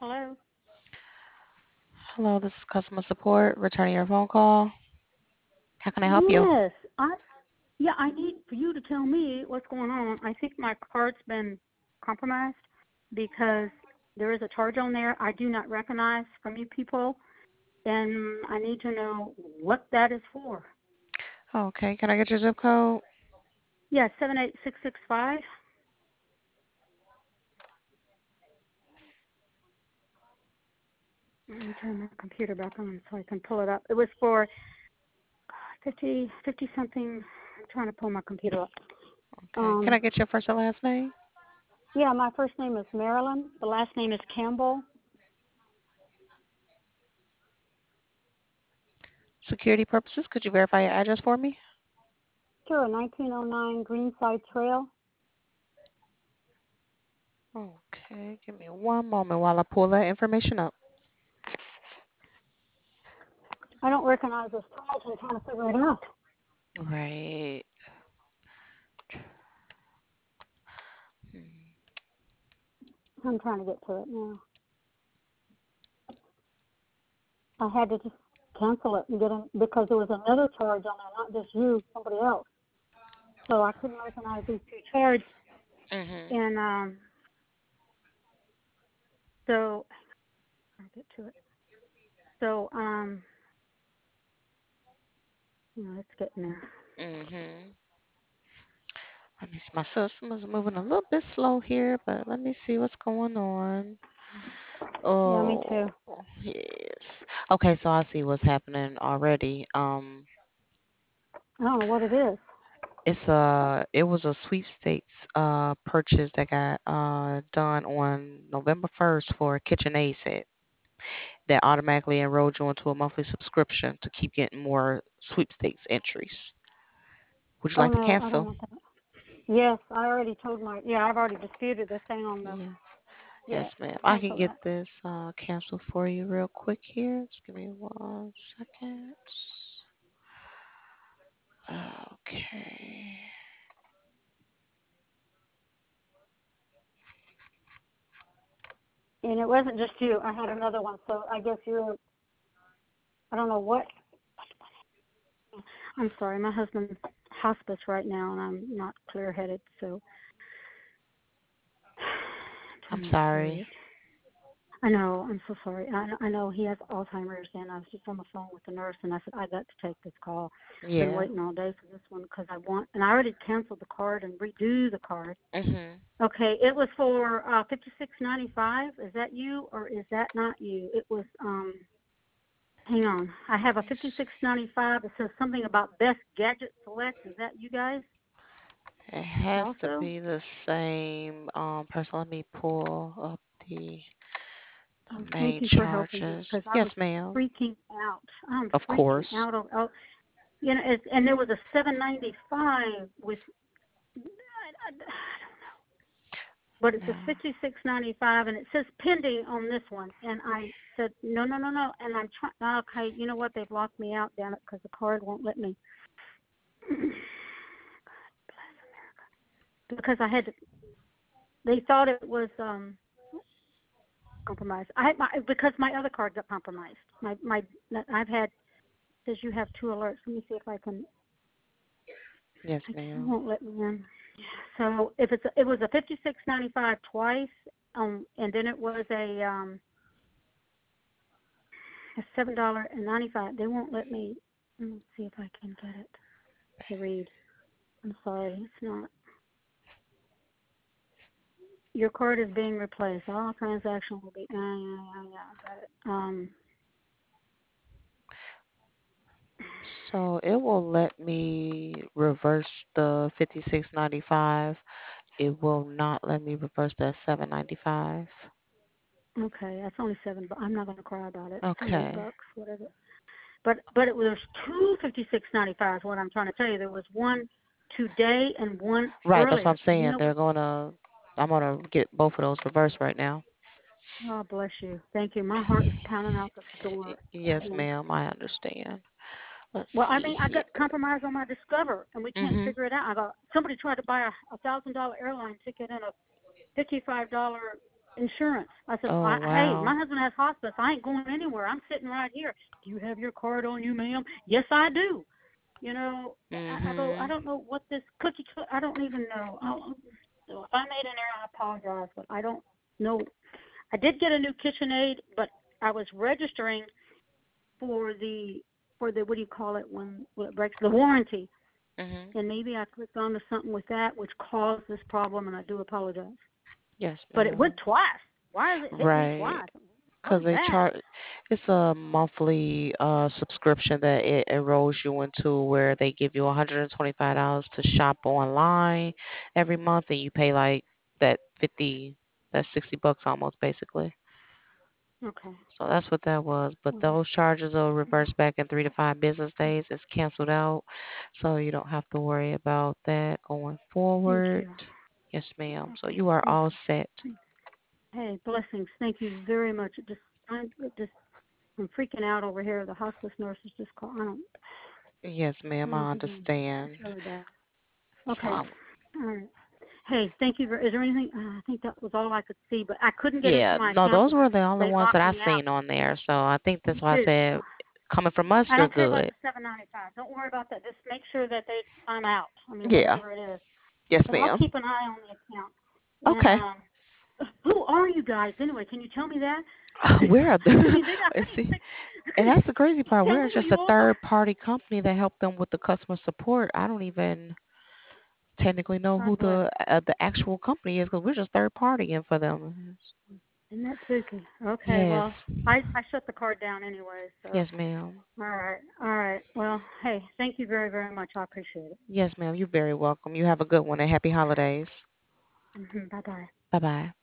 Hello? Hello, this is customer support. Returning your phone call. How can I help you? Yes, I need for you to tell me what's going on. I think my card's been compromised because there is a charge on there I do not recognize from you people, and I need to know what that is for. Okay, can I get your zip code? Yeah, 78665. Let me turn my computer back on so I can pull it up. It was for 50 something. I'm trying to pull my computer up. Okay, can Um, I get your first and last name? yeah, my first name is Marilyn. The last name is Campbell. Security purposes, could you verify your address for me? Sure, 1909 Greenside Trail. Okay, give me one moment while I pull that information up. I don't recognize this charge. I'm trying to figure it out. Right. Hmm. I'm trying to get to it now. I had to just cancel it and get in because there was another charge on there, not just you, somebody else. So I couldn't recognize these two charges. Mhm. And so I'll get to it. So it's getting there. Mhm. Let me see. My system is moving a little bit slow here, but let me see what's going on. Yeah, me Oh, too. yes. Okay, so I see what's happening already. I don't know what it is. It was a sweepstakes purchase that got done on November 1st for a KitchenAid set that automatically enrolled you into a monthly subscription to keep getting more sweepstakes entries. Would you Oh like to no, I don't cancel? want that. Yes, I already told my. Yeah, I've already disputed this thing on the. Yeah. Yeah, Yes, ma'am. I can cancel get that. this canceled for you real quick here. Just give me 1 second. Okay. And it wasn't just you. I had another one. So I guess you're. I don't know what. I'm sorry. My husband's hospice right now, and I'm not clear-headed. So I'm I'm trying not to say sorry. it. I know. I'm so sorry. I know he has Alzheimer's, and I was just on the phone with the nurse, and I said I got to take this call. Been Yeah. waiting all day for this one because I want, and I already canceled the card and redo the card. Mhm. Okay, it was for 56.95. Is that you or is that not you? It was hang on. I have a 56.95. It says something about best gadget select. Is that you guys It has to also? be the same person. Let me pull up the Oh, thank main you for helping me charges. because I was Yes, ma'am. freaking out. I'm Of freaking course. out. And there was a 7.95 with. I don't know. But it says No. 56.95, and it says pending on this one. And I said no, no, no, no. And I'm trying. Okay, you know what? They've locked me out, damn it, because the card won't let me. Because I had to. They thought it was compromised. Because my other card got compromised. My I've had says you have two alerts. Let me see if I can. Yes, It ma'am. won't let me in. So if it was a 56.95 twice, and then it was a $7.95. They won't let me. Let me see if I can get it to read. I'm sorry, it's not. Your card is being replaced. All transaction will be. Yeah, got it. So it will let me reverse the 56.95. It will not let me reverse that 7.95. Okay, that's only seven, but I'm not gonna cry about it. Or Okay. $8, whatever. But it was two 56.95. What I'm trying to tell you, there was one today and one Right, that's what I'm earlier. Do you saying. know what? I'm gonna get both of those reversed right now. Oh, bless you. Thank you. My heart is pounding out the door. I Yes, mean, ma'am, I understand. Let's well, I see mean, I here. got compromised on my Discover, and we can't Mhm. figure it out. I got somebody tried to buy a $1,000 airline ticket and a $55. insurance. I said, Oh, hey, my wow. husband has hospice. I ain't going anywhere. I'm sitting right here. Do you have your card on you, ma'am? Yes, I do. You know, I go, I Mhm. don't know what this I don't even know. So if I made an error, I apologize, but I don't know. I did get a new KitchenAid, but I was registering for the what do you call it when it breaks, the warranty, Mhm. and maybe I clicked onto something with that which caused this problem, and I do apologize. Yes, But it went ma'am. twice. Why is it hitting me Right. twice? What Because is they that? charge, it's a monthly subscription that it enrolls you into where they give you $125 to shop online every month, and you pay like that 50, that's $60 almost basically. Okay. So that's what that was. But Well, those charges will reverse back in 3 to 5 business days. It's canceled out, so you don't have to worry about that going thank forward. you. Yes, ma'am. So Okay. you are Thank all you. set. Hey, blessings. Thank you very much. It just I'm freaking out over here. The hospice nurses just call. Yes, I ma'am. don't know I what to do. It's understand. really bad. So Okay. All right. Hey, thank you. Is there anything? I think that was all I could see, but I couldn't get into yeah, my no, account those because were the only they ones that locked I me out. seen on there. So I think that's Me why I too. said coming from us, I you're don't care about good. the 7.95. Don't worry about that. Just make sure that I'm out. I mean, Yeah. whatever it is. Yes, But I'll ma'am. keep an eye on the account. And Okay. who are you guys anyway? Can you tell me that? We're I the mean, they got see, like, and that's the crazy part. tell We're me who just you a are. third party company that helped them with the customer support. I don't even technically know who God bless. the actual company is because we're just third partying for them. Isn't that spooky? Okay, Yes. well, I shut the card down anyway, so. Yes, ma'am. All right. All right. Well, hey, thank you very, very much. I appreciate it. Yes, ma'am. You're very welcome. You have a good one and happy holidays. Bye bye. Bye bye.